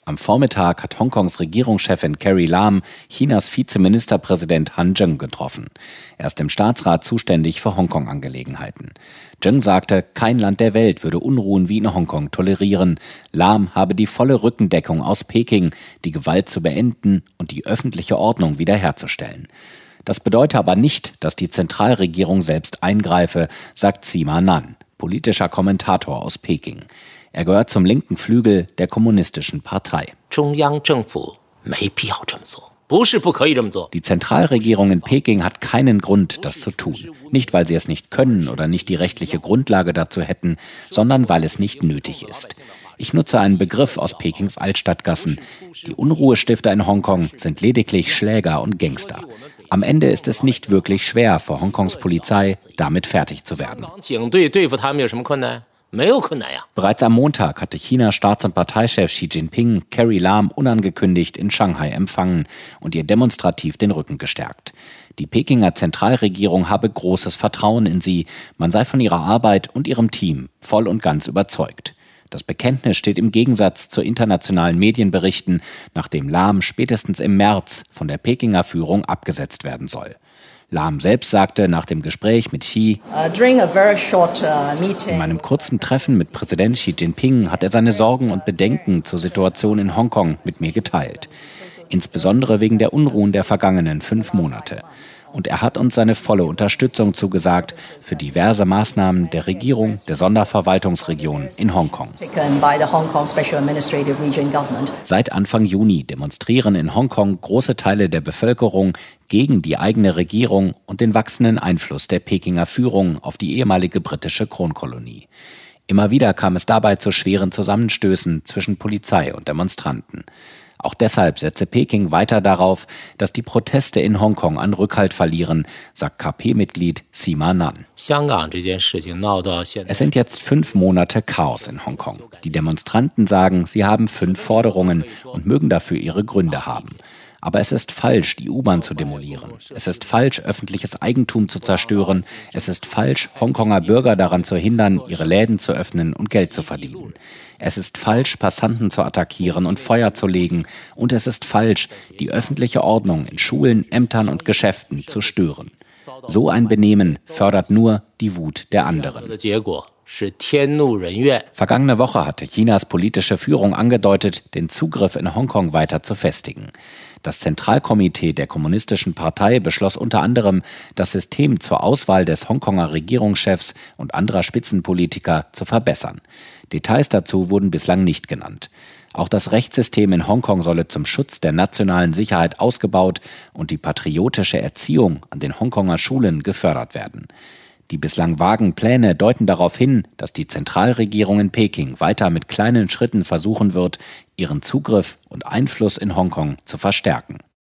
Am Vormittag hat Hongkongs Regierungschefin Carrie Lam Chinas Vizeministerpräsident Han Zheng getroffen. Er ist im Staatsrat zuständig für Hongkong-Angelegenheiten. Zheng sagte, kein Land der Welt würde Unruhen wie in Hongkong tolerieren. Lam habe die volle Rückendeckung aus Peking, die Gewalt zu beenden und die öffentliche Ordnung wiederherzustellen. Das bedeute aber nicht, dass die Zentralregierung selbst eingreife, sagt Sima Nan, politischer Kommentator aus Peking. Er gehört zum linken Flügel der Kommunistischen Partei. Die Zentralregierung in Peking hat keinen Grund, das zu tun. Nicht, weil sie es nicht können oder nicht die rechtliche Grundlage dazu hätten, sondern weil es nicht nötig ist. Ich nutze einen Begriff aus Pekings Altstadtgassen. Die Unruhestifter in Hongkong sind lediglich Schläger und Gangster. Am Ende ist es nicht wirklich schwer für Hongkongs Polizei, damit fertig zu werden. Bereits am Montag hatte Chinas Staats- und Parteichef Xi Jinping Carrie Lam unangekündigt in Shanghai empfangen und ihr demonstrativ den Rücken gestärkt. Die Pekinger Zentralregierung habe großes Vertrauen in sie, man sei von ihrer Arbeit und ihrem Team voll und ganz überzeugt. Das Bekenntnis steht im Gegensatz zu internationalen Medienberichten, nachdem Lam spätestens im März von der Pekinger Führung abgesetzt werden soll. Lam selbst sagte nach dem Gespräch mit Xi, in meinem kurzen Treffen mit Präsident Xi Jinping hat er seine Sorgen und Bedenken zur Situation in Hongkong mit mir geteilt. Insbesondere wegen der Unruhen der vergangenen 5 Monate. Und er hat uns seine volle Unterstützung zugesagt für diverse Maßnahmen der Regierung der Sonderverwaltungsregion in Hongkong. Seit Anfang Juni demonstrieren in Hongkong große Teile der Bevölkerung gegen die eigene Regierung und den wachsenden Einfluss der Pekinger Führung auf die ehemalige britische Kronkolonie. Immer wieder kam es dabei zu schweren Zusammenstößen zwischen Polizei und Demonstranten. Auch deshalb setze Peking weiter darauf, dass die Proteste in Hongkong an Rückhalt verlieren, sagt KP-Mitglied Sima Nan. Es sind jetzt 5 Monate Chaos in Hongkong. Die Demonstranten sagen, sie haben 5 Forderungen und mögen dafür ihre Gründe haben. Aber es ist falsch, die U-Bahn zu demolieren. Es ist falsch, öffentliches Eigentum zu zerstören. Es ist falsch, Hongkonger Bürger daran zu hindern, ihre Läden zu öffnen und Geld zu verdienen. Es ist falsch, Passanten zu attackieren und Feuer zu legen. Und es ist falsch, die öffentliche Ordnung in Schulen, Ämtern und Geschäften zu stören. So ein Benehmen fördert nur die Wut der anderen. Vergangene Woche hatte Chinas politische Führung angedeutet, den Zugriff in Hongkong weiter zu festigen. Das Zentralkomitee der Kommunistischen Partei beschloss unter anderem, das System zur Auswahl des Hongkonger Regierungschefs und anderer Spitzenpolitiker zu verbessern. Details dazu wurden bislang nicht genannt. Auch das Rechtssystem in Hongkong solle zum Schutz der nationalen Sicherheit ausgebaut und die patriotische Erziehung an den Hongkonger Schulen gefördert werden. Die bislang vagen Pläne deuten darauf hin, dass die Zentralregierung in Peking weiter mit kleinen Schritten versuchen wird, ihren Zugriff und Einfluss in Hongkong zu verstärken.